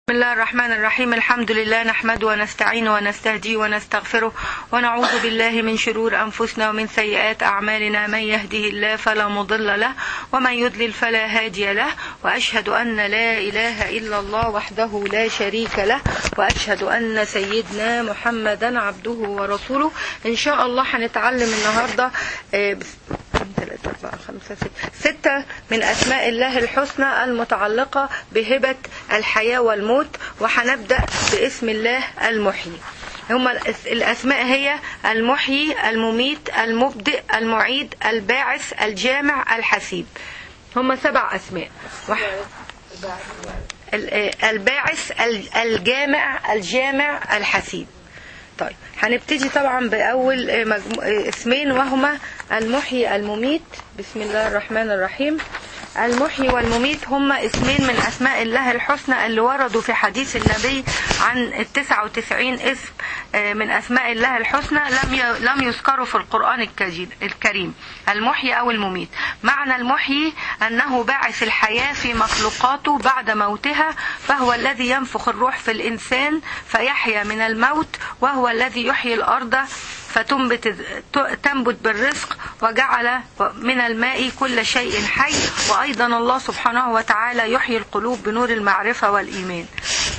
بسم الله الرحمن الرحيم. الحمد لله نحمده ونستعينه ونستهديه ونستغفره ونعوذ بالله من شرور أنفسنا ومن سيئات أعمالنا. من يهده الله فلا مضل له ومن يضلل فلا هادي له، وأشهد أن لا إله إلا الله وحده لا شريك له، وأشهد أن سيدنا محمدا عبده ورسوله. إن شاء الله هنتعلم النهاردة 6 من أسماء الله الحسنى المتعلقة بهبة الحياة والموت، وهنبدأ باسم الله المحيي. هما الأسماء هي المحيي، المميت، المبدئ، المعيد، الباعث، الجامع، الحسيب. هما 7 أسماء: الباعث، الجامع، الجامع، الحسيب. طيب هنبتدي طبعا بأول اسمين، وهما المحيي المميت. بسم الله الرحمن الرحيم. المحيي والمميت هما اسمين من أسماء الله الحسنى اللي وردوا في حديث النبي عن 99 اسم من أسماء الله الحسنى لم يذكروا في القرآن الكريم. المحيي أو المميت. معنى المحيي أنه باعث الحياة في مخلوقاته بعد موتها، فهو الذي ينفخ الروح في الإنسان فيحيا من الموت، وهو الذي يحيي الأرض فتنبت بالرزق، وجعل من الماء كل شيء حي. وأيضا الله سبحانه وتعالى يحيي القلوب بنور المعرفة والإيمان.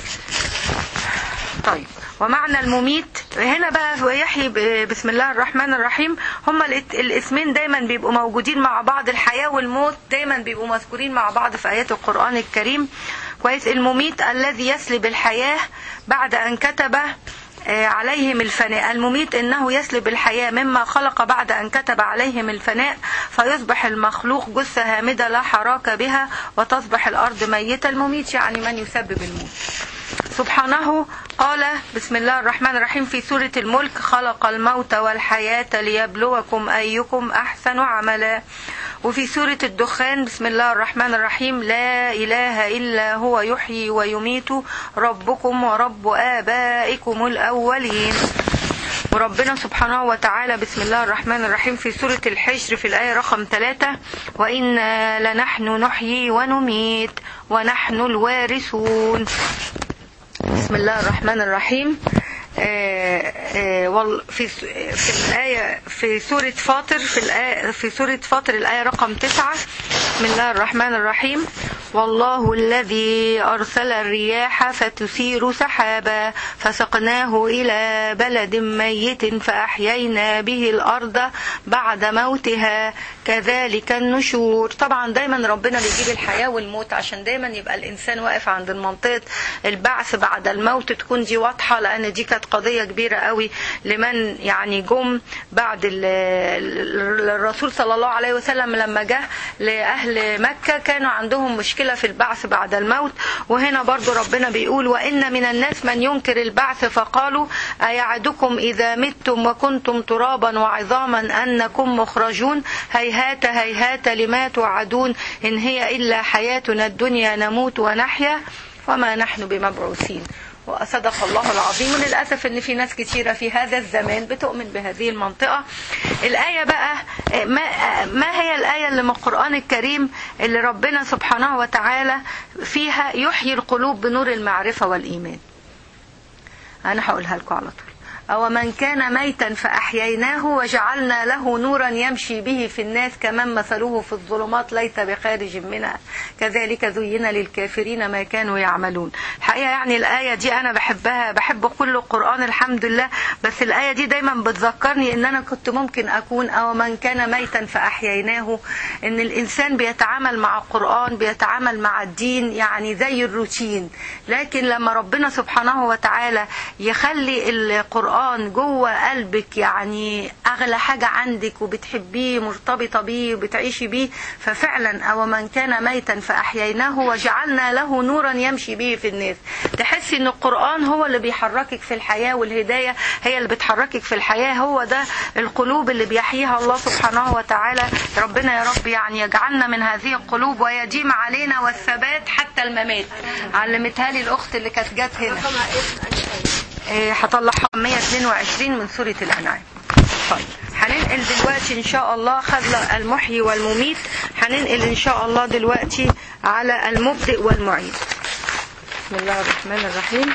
طيب، ومعنى المميت هنا بقى يحيي بسم الله الرحمن الرحيم. هما الاسمين دايما بيبقوا موجودين مع بعض. الحياة والموت دايما بيبقوا مذكورين مع بعض في آيات القرآن الكريم. كويس. المميت الذي يسلب الحياة بعد أن كتب عليهم الفناء. المميت انه يسلب الحياة مما خلق بعد ان كتب عليهم الفناء، فيصبح المخلوق جثة هامدة لا حراك بها، وتصبح الارض ميتة. المميت يعني من يسبب الموت. سبحانه قال بسم الله الرحمن الرحيم في سورة الملك: خلق الموت والحياة ليبلوكم أيكم أحسن عملا. وفي سورة الدخان بسم الله الرحمن الرحيم: لا إله إلا هو يحيي ويميت ربكم ورب آبائكم الأولين. وربنا سبحانه وتعالى بسم الله الرحمن الرحيم في سورة الحجر في الآية رقم 3: وإنا لنحن نحيي ونميت ونحن الوارثون. بسم الله الرحمن الرحيم. في الآية في سورة فاطر في سورة فاطر الآية رقم 9: بسم الله الرحمن الرحيم: والله الذي أرسل الرياح فتثير سحابا فسقناه إلى بلد ميت فأحيينا به الأرض بعد موتها كذلك النشور. طبعا دايما ربنا بيجيب الحياة والموت عشان دايما يبقى الإنسان واقف عند منطقة البعث بعد الموت، تكون دي واضحة، لأن دي كانت قضية كبيرة قوي لمن يعني جم بعد الرسول صلى الله عليه وسلم. لما جه لأهل مكة كانوا عندهم مشكلة في البعث بعد الموت. وهنا برضو ربنا بيقول: وإن من الناس من ينكر البعث فقالوا أيعدكم إذا متم وكنتم ترابا وعظاما أنكم مخرجون هيهات هيهات لما توعدون إن هي إلا حياتنا الدنيا نموت ونحيا وما نحن بمبعوثين. وصدق الله العظيم. وللأسف ان في ناس كتيرة في هذا الزمان بتؤمن بهذه المنطقة. الآية بقى ما هي الآية اللي من القرآن الكريم اللي ربنا سبحانه وتعالى فيها يحيي القلوب بنور المعرفة والإيمان؟ أنا هقولها لكم على طول: أو من كان ميتا فأحييناه وجعلنا له نورا يمشي به في الناس كمن مثله في الظلمات ليس بخارج منها كذلك زين للكافرين ما كانوا يعملون. الحقيقة يعني الآية دي أنا بحبها، بحب كل القرآن الحمد لله، بس الآية دي دايما بتذكرني إن أنا كنت ممكن أكون أو من كان ميتا فأحييناه. إن الإنسان بيتعامل مع القرآن، بيتعامل مع الدين يعني زي الروتين، لكن لما ربنا سبحانه وتعالى يخلي القرآن جوه قلبك يعني اغلى حاجة عندك وبتحبيه مرتبطة بيه وبتعيشي بيه، ففعلا او من كان ميتا فاحييناه وجعلنا له نورا يمشي به في الناس. تحسي ان القرآن هو اللي بيحركك في الحياة، والهداية هي اللي بتحركك في الحياة. هو ده القلوب اللي بيحييها الله سبحانه وتعالى. ربنا يا رب يعني يجعلنا من هذه القلوب ويديم علينا والثبات حتى الممات. علمتها لي الاخت اللي كانت جت هنا، هطلعها 122 من سورة الأنعام. طيب هننقل دلوقتي إن شاء الله خذ المحيي والمميت، هننقل إن شاء الله دلوقتي على المبدئ والمعيد. بسم الله الرحمن الرحيم.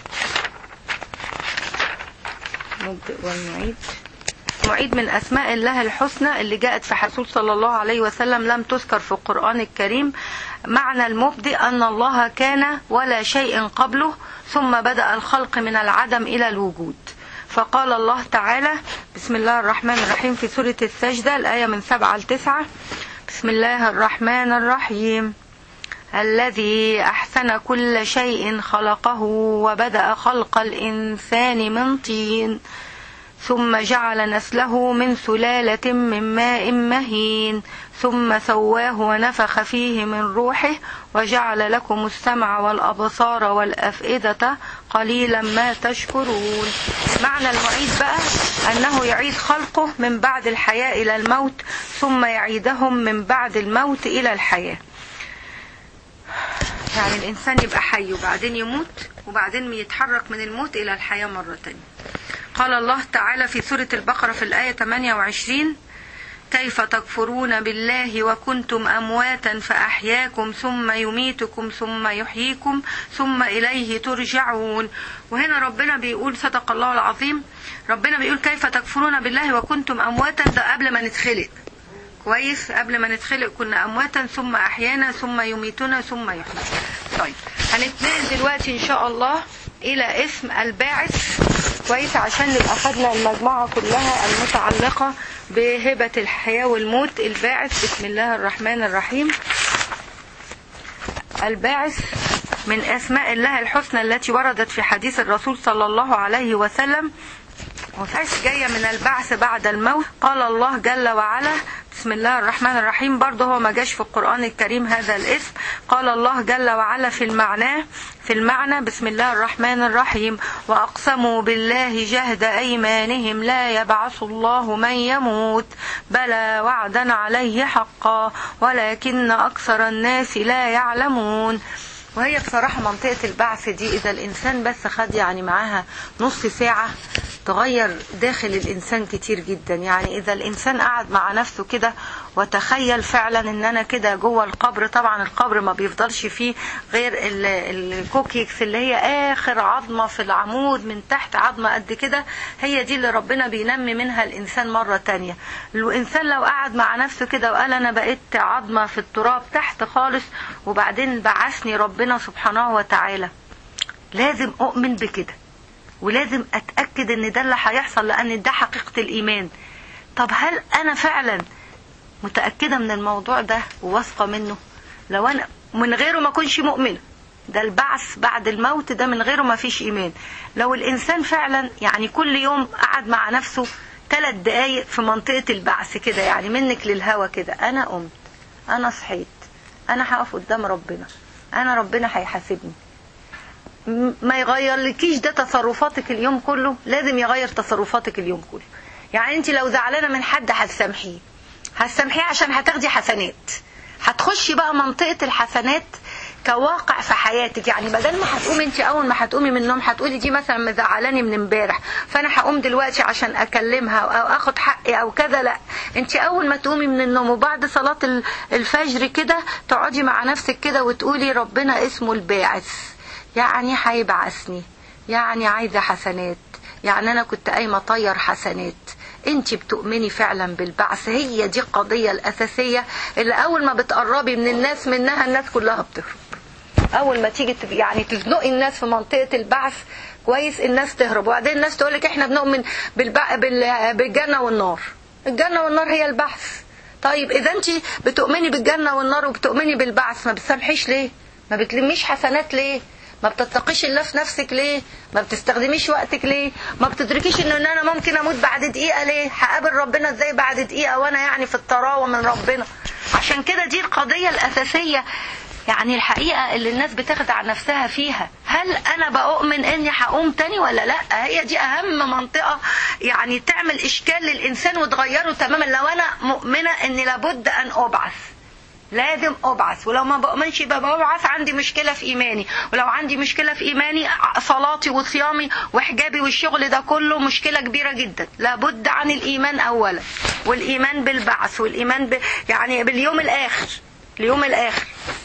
نبدأ ونعيد. معيد من أسماء الله الحسنى اللي جاءت في حديث صلى الله عليه وسلم لم تذكر في القرآن الكريم. معنى المبدئ أن الله كان ولا شيء قبله ثم بدأ الخلق من العدم إلى الوجود. فقال الله تعالى بسم الله الرحمن الرحيم في سورة السجدة الآية من 7-9: بسم الله الرحمن الرحيم الذي أحسن كل شيء خلقه وبدأ خلق الإنسان من طين ثم جعل نسله من سلالة من ماء مهين ثم سواه ونفخ فيه من روحه وجعل لكم السمع والأبصار والأفئدة قليلا ما تشكرون. معنى المعيد بقى أنه يعيد خلقه من بعد الحياة إلى الموت ثم يعيدهم من بعد الموت إلى الحياة. يعني الإنسان يبقى حي وبعدين يموت وبعدين يتحرك من الموت إلى الحياة مرة تانية. قال الله تعالى في سورة البقرة في الآية 28: كيف تكفرون بالله وكنتم أمواتا فأحياكم ثم يميتكم ثم يحييكم ثم إليه ترجعون. وهنا ربنا بيقول صدق الله العظيم، ربنا بيقول كيف تكفرون بالله وكنتم أمواتا، ده قبل ما نتخلق. كويس، قبل ما نتخلق كنا أمواتا ثم أحيانا ثم يميتنا ثم يحيينا. طيب هنتنقل دلوقتي إن شاء الله إلى اسم الباعث، كويس، عشان نبقى خدنا المجموعة كلها المتعلقة بهبة الحياة والموت. الباعث بسم الله الرحمن الرحيم. الباعث من أسماء الله الحسنى التي وردت في حديث الرسول صلى الله عليه وسلم، وفاش جاية من البعث بعد الموت. قال الله جل وعلا بسم الله الرحمن الرحيم، برضه هو ما جاش في القرآن الكريم هذا الاسم. قال الله جل وعلا في المعنى بسم الله الرحمن الرحيم: وأقسموا بالله جهد أيمانهم لا يبعث الله من يموت بلى وعدا عليه حقا ولكن أكثر الناس لا يعلمون. وهي بصراحة منطقة البعث دي إذا الإنسان بس خد يعني معاها نص ساعة تغير داخل الإنسان كتير جدا. يعني إذا الإنسان قعد مع نفسه كده وتخيل فعلا إن أنا كده جوه القبر، طبعا القبر ما بيفضلش فيه غير الكوكيكس اللي هي آخر عظمة في العمود، من تحت عظمة قد كده، هي دي اللي ربنا بينمي منها الإنسان مرة تانية. الإنسان لو قعد مع نفسه كده وقال أنا بقيت عظمة في التراب تحت خالص وبعدين بعثني ربنا سبحانه وتعالى، لازم أؤمن بكده ولازم أتأكد ان ده اللي هيحصل، لأن ده حقيقة الإيمان. طب هل أنا فعلا متأكدة من الموضوع ده وواثقة منه؟ لو أنا من غيره ما كنش مؤمنة، ده البعث بعد الموت ده من غيره ما فيش إيمان. لو الإنسان فعلا يعني كل يوم قعد مع نفسه 3 دقايق في منطقة البعث كده، يعني منك للهوى كده، أنا قمت، أنا صحيت، أنا هقف قدام ربنا، أنا ربنا هيحاسبني، ما يغير لكيش ده تصرفاتك اليوم كله، لازم يغير تصرفاتك اليوم كله. يعني انت لو زعلانة من حد هتسامحيه عشان هتاخدي حسنات، هتخشي بقى منطقة الحسنات كواقع في حياتك. يعني بدل ما هتقومي انت اول ما هتقومي من النوم هتقولي دي مثلا مزعلاني من امبارح فانا هقوم دلوقتي عشان اكلمها او اخد حقي او كذا، لا، انت اول ما تقومي من النوم وبعد صلاة الفجر كده تقعدي مع نفسك كده وتقولي ربنا اسمه الباعث، يعني هيبعثني، يعني عايزة حسنات، يعني أنا كنت قايمة طير حسنات. انت بتؤمني فعلا بالبعث؟ هي دي القضية الأساسية اللي أول ما بتقربي من الناس منها الناس كلها بتهرب. أول ما تيجي يعني تزنقي الناس في منطقة البعث، كويس، الناس تهرب. وبعدين الناس تقولك احنا بنؤمن بالجنة والنار. الجنة والنار هي البعث. طيب إذا انت بتؤمني بالجنة والنار وبتؤمني بالبعث، ما بتسامحيش ليه؟ ما بتلميش حسنات ليه؟ ما بتتقيش الله في نفسك ليه؟ ما بتستخدميش وقتك ليه؟ ما بتدركيش ان انا ممكن اموت بعد دقيقة ليه؟ هقابل ربنا ازاي بعد دقيقة وانا يعني في الطراوة من ربنا؟ عشان كده دي القضية الاساسية، يعني الحقيقة اللي الناس بتخدع نفسها فيها. هل انا بؤمن اني هقوم تاني ولا لا؟ هي دي اهم منطقة يعني تعمل اشكال للانسان وتغيره تماما. لو انا مؤمنة اني لابد ان ابعث، لازم أبعث، ولو ما بؤمنش ببعث عندي مشكلة في إيماني، ولو عندي مشكلة في إيماني صلاتي وصيامي وحجابي والشغل ده كله مشكلة كبيرة جدا. لابد عن الإيمان أولا، والإيمان بالبعث، والإيمان يعني باليوم الآخر، اليوم الآخر.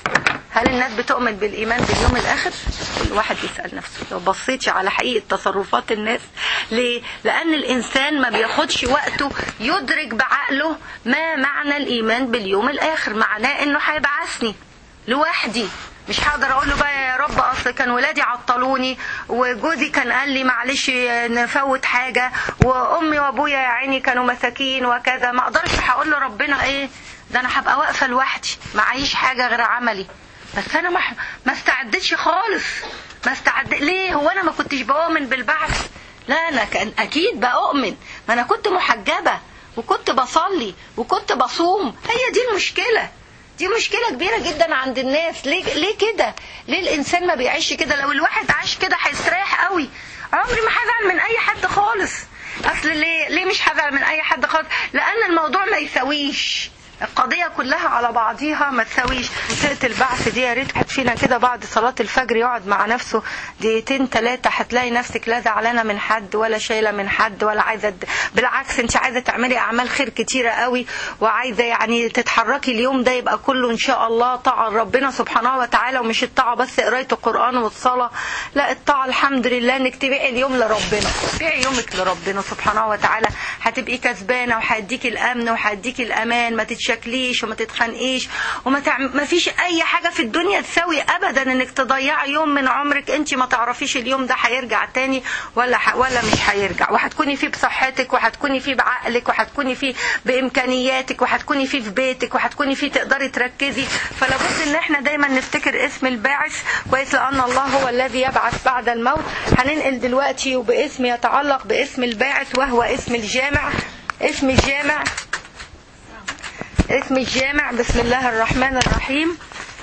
هل الناس بتؤمن بالإيمان باليوم الآخر؟ كل واحد يسأل نفسه. لو بصيتش على حقيقة تصرفات الناس، ليه؟ لأن الإنسان ما بياخدش وقته يدرك بعقله ما معنى الإيمان باليوم الآخر. معناه إنه هيبعثني لوحدي، مش هقدر اقول له بقى يا رب اصل كان ولادي عطلوني وجوزي كان قال لي معلش نفوت حاجه وامي وابويا يا عيني كانوا مساكين وكذا. ما اقدرش هقول له ربنا ايه ده، انا هبقى واقفه لوحدي معيش حاجه غير عملي. بس انا ما استعدتش خالص. ما استعد ليه؟ هو انا ما كنتش بؤمن بالبعث؟ لا انا كان اكيد بؤمن، ما انا كنت محجبه وكنت بصلي وكنت بصوم. هي دي المشكله، دي مشكلة كبيرة جدا عند الناس. ليه كده؟ ليه الإنسان ما بيعيش كده؟ لو الواحد عاش كده هيستريح قوي. عمري ما هزعل من أي حد خالص. أصل ليه مش هزعل من أي حد خالص؟ لأن الموضوع ما يسويش، القضية كلها على بعضيها ما تسويش. منطقة البعث دي يا ريت حد فينا كده بعد صلاة الفجر يقعد مع نفسه دقيقتين 3، هتلاقي نفسك لا زعلانة من حد ولا شايلة من حد ولا عايزة، بالعكس انت عايزة تعملي أعمال خير كتيرة قوي، وعايزة يعني تتحركي اليوم ده يبقى كله إن شاء الله طاعة ربنا سبحانه وتعالى. ومش الطاعة بس قراية القرآن والصلاة، لا الطاعة الحمد لله انك تبيعي اليوم لربنا، تبيعي يومك لربنا سبحانه وتعالى. هتبقي كسبانة وهيديكي الأمن وهيديكي الأمان. ما تتشكليش وما تتخنقيش ما فيش اي حاجة في الدنيا تساوي ابدا انك تضيعي يوم من عمرك انت ما تعرفيش اليوم ده هيرجع تاني ولا مش هيرجع. وهتكوني فيه بصحتك، وهتكوني فيه بعقلك، وهتكوني فيه بامكانياتك، وهتكوني فيه في بيتك، وهتكوني فيه تقدري تركزي. فلابد ان احنا دايما نفتكر اسم الباعث كويس، لان الله هو الذي يبعث بعد الموت. هننقل دلوقتي وباسم يتعلق باسم الباعث وهو اسم الجامع. اسم الجامع بسم الله الرحمن الرحيم.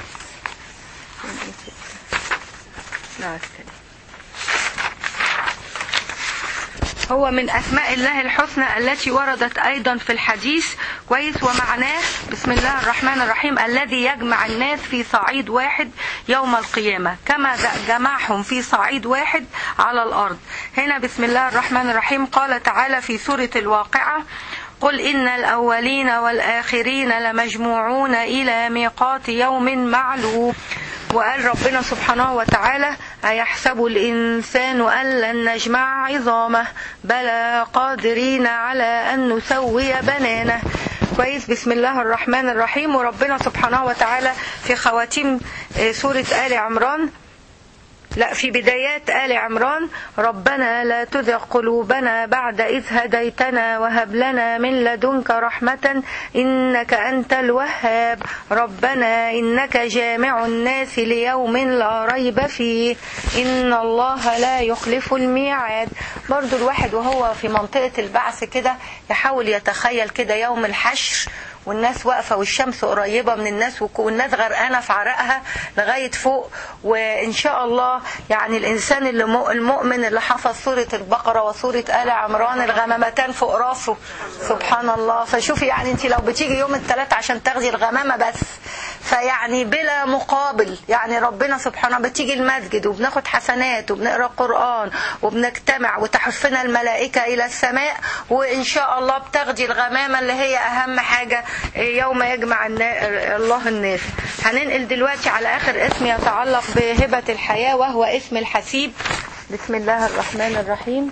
هو من أسماء الله الحسنى التي وردت أيضا في الحديث كويس. ومعناه بسم الله الرحمن الرحيم الذي يجمع الناس في صعيد واحد يوم القيامة كما جمعهم في صعيد واحد على الأرض. هنا بسم الله الرحمن الرحيم قال تعالى في سورة الواقعة قل إن الأولين والآخرين لمجموعون إلى ميقات يوم معلوم. وقال ربنا سبحانه وتعالى أيحسب الإنسان أن لن نجمع عظامه بلى قادرين على أن نسوي بنانه. كويس. بسم الله الرحمن الرحيم. وربنا سبحانه وتعالى في خواتيم سورة آل عمران، لا في بدايات آل عمران ربنا لا تزغ قلوبنا بعد إذ هديتنا وهب لنا من لدنك رحمة إنك أنت الوهاب ربنا إنك جامع الناس ليوم لا ريب فيه إن الله لا يخلف الميعاد. برضو الواحد وهو في منطقة البعث كده يحاول يتخيل كده يوم الحشر والناس واقفة والشمس قريبة من الناس والناس غرقانة في عرقها لغاية فوق. وإن شاء الله يعني الإنسان المؤمن اللي حفظ سورة البقرة وسورة آل عمران الغمامتان فوق راسه سبحان الله. فشوفي يعني انت لو بتيجي يوم الثلاث عشان تاخدي الغمامة بس فيعني بلا مقابل، يعني ربنا سبحانه بتيجي المسجد وبناخد حسنات وبنقرأ قرآن وبنجتمع وتحفنا الملائكة إلى السماء، وإن شاء الله بتاخدي الغمامة اللي هي أهم حاجة يوم يجمع الله الناس. هننقل دلوقتي على آخر اسم يتعلق بهبة الحياة وهو اسم الحسيب. بسم الله الرحمن الرحيم.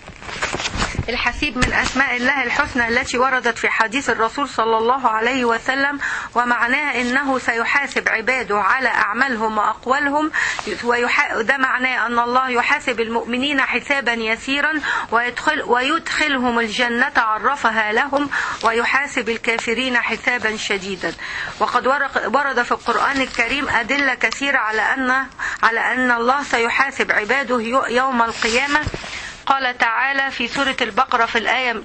الحسيب من أسماء الله الحسنى التي وردت في حديث الرسول صلى الله عليه وسلم، ومعناها إنه سيحاسب عباده على أعمالهم وأقوالهم. ده معناه أن الله يحاسب المؤمنين حسابا يسيرا ويدخلهم الجنة عرفها لهم، ويحاسب الكافرين حسابا شديدا. وقد ورد في القرآن الكريم أدلة كثيرة على أن الله سيحاسب عباده يوم القيامة. قال تعالى في سورة البقرة في الآية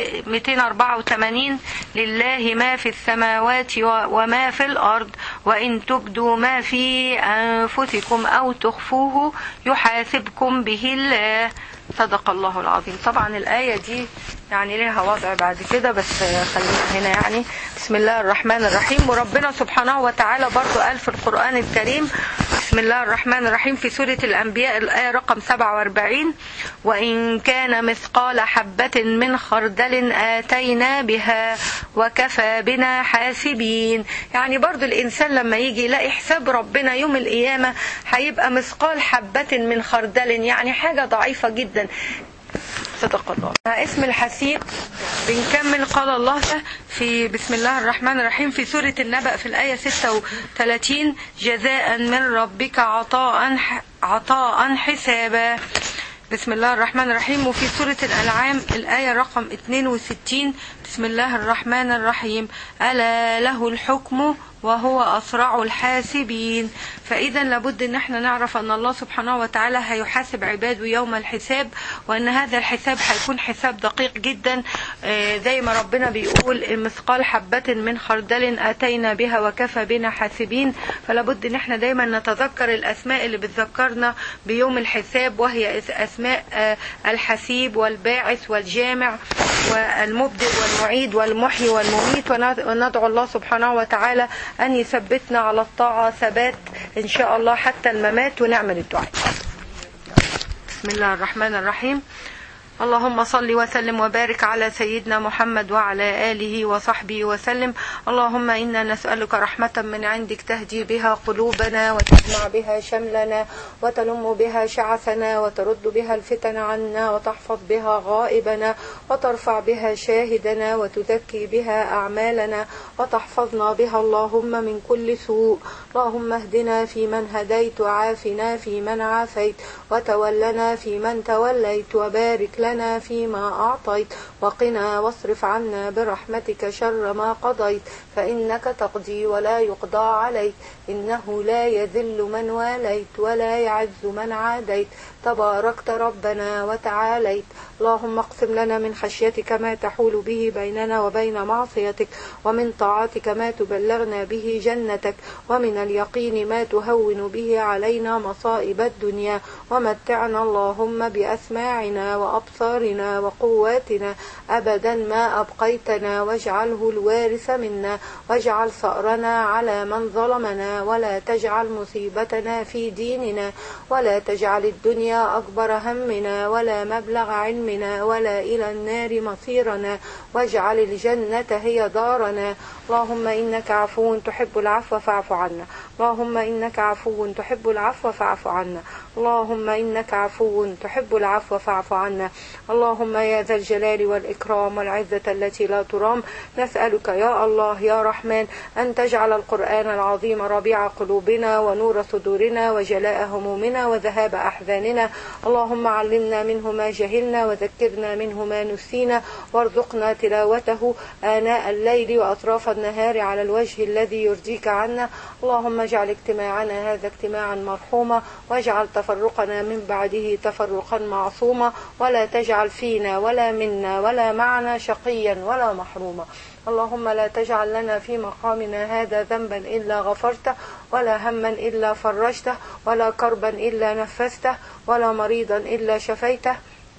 284 لله ما في السماوات وما في الأرض وإن تبدوا ما في أنفسكم أو تخفوه يحاسبكم به الله صدق الله العظيم. طبعا الآية دي يعني لها وضع بعد كده بس خلينا هنا. يعني بسم الله الرحمن الرحيم. وربنا سبحانه وتعالى برضو قال في القرآن الكريم بسم الله الرحمن الرحيم في سورة الأنبياء الآية رقم 47: وإن كان مثقال حبة من خردل آتينا بها وكفى بنا حاسبين. يعني برضو الإنسان لما يجي يلاقي حساب ربنا يوم القيامة هيبقى مثقال حبة من خردل، يعني حاجة ضعيفة جدا. صدق الله. اسم الحسيب بنكمل. قال الله في بسم الله الرحمن الرحيم في سورة النبأ في الآية 36: جزاء من ربك عطاء حسابا. بسم الله الرحمن الرحيم. وفي سورة الأنعام الآية رقم 62: بسم الله الرحمن الرحيم: ألا له الحكم وهو أسرع الحاسبين. فإذا لابد أن احنا نعرف أن الله سبحانه وتعالى هيحاسب عباده يوم الحساب، وأن هذا الحساب هيكون حساب دقيق جدا، زي ما ربنا بيقول مثقال حبة من خردل أتينا بها وكفى بنا حاسبين. فلابد أن احنا دايما نتذكر الأسماء اللي بتذكرنا بيوم الحساب، وهي أسماء الحسيب والباعث والجامع والمبدئ والمعيد والمحيي والمميت. وندعو الله سبحانه وتعالى أن يثبتنا على الطاعة ثبات إن شاء الله حتى الممات، ونعمل الدعاء. بسم الله الرحمن الرحيم. اللهم صل وسلم وبارك على سيدنا محمد وعلى آله وصحبه وسلم. اللهم إنا نسألك رحمة من عندك تهدي بها قلوبنا وتجمع بها شملنا وتلم بها شعثنا وترد بها الفتن عنا وتحفظ بها غائبنا وترفع بها شاهدنا وتزكي بها أعمالنا وتحفظنا بها اللهم من كل سوء. اللهم اهدنا فيمن هديت وعافنا فيمن عافيت وتولنا فيمن توليت وبارك لنا فيما أعطيت وقنا واصرف عنا برحمتك شر ما قضيت، فإنك تقضي ولا يقضى عليك، إنه لا يذل من واليت ولا يعز من عاديت، تباركت ربنا وتعاليت. اللهم اقسم لنا من خشيتك ما تحول به بيننا وبين معصيتك، ومن طاعتك ما تبلغنا به جنتك، ومن اليقين ما تهون به علينا مصائب الدنيا، ومتعنا اللهم بأسماعنا وأبصارنا وقواتنا أبدا ما أبقيتنا، واجعله الوارث منا، واجعل ثأرنا على من ظلمنا، ولا تجعل مصيبتنا في ديننا، ولا تجعل الدنيا أكبر همنا ولا مبلغ علمنا ولا إلى النار مصيرنا، واجعل الجنة هي دارنا. اللهم إنك عفو تحب العفو فاعف عنا. اللهم إنك عفو تحب العفو فاعف عنا. اللهم إنك عفو تحب العفو فاعف عنا. اللهم يا ذا الجلال والإكرام والعزة التي لا ترام، نسألك يا الله يا رحمن أن تجعل القرآن العظيم ربيع قلوبنا ونور صدورنا وجلاء همومنا وذهاب أحزاننا. اللهم علمنا منه ما جهلنا وذكرنا منه ما نسينا، وارزقنا تلاوته آناء الليل وأطراف النهار على الوجه الذي يرضيك عنا. اللهم اجعل اجتماعنا هذا اجتماعا مرحوما، واجعل تفرقنا من بعده تفرقا معصوما، ولا تجعل فينا ولا منا ولا معنا شقيا ولا محروما. اللهم لا تجعل لنا في مقامنا هذا ذنبا إلا غفرته، ولا هما إلا فرجته، ولا كربا إلا نفسته، ولا مريضا إلا شفيته،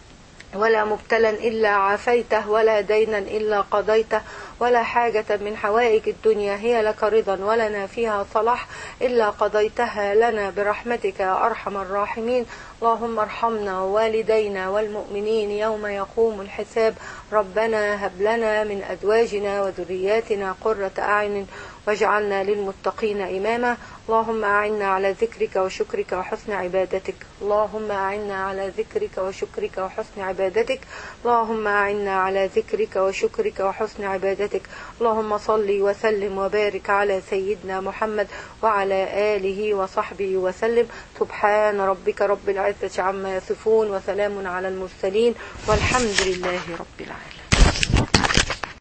ولا مبتلا إلا عافيته، ولا دينا إلا قضيته، ولا حاجة من حوائج الدنيا هي لك رضا ولنا فيها صلاح إلا قضيتها لنا برحمتك يا أرحم الراحمين. اللهم ارحمنا ووالدينا والمؤمنين يوم يقوم الحساب. ربنا هب لنا من أزواجنا وذرياتنا قرة أعين واجعلنا للمتقين إماما. اللهم أعنا على ذكرك وشكرك وحسن عبادتك. اللهم أعنا على ذكرك وشكرك وحسن عبادتك. اللهم أعنا على ذكرك وشكرك وحسن عبادتك. اللهم صل وسلم وبارك على سيدنا محمد وعلى آله وصحبه وسلم. سبحان ربك رب العزة عما يصفون، وسلام على المرسلين، والحمد لله رب العالمين.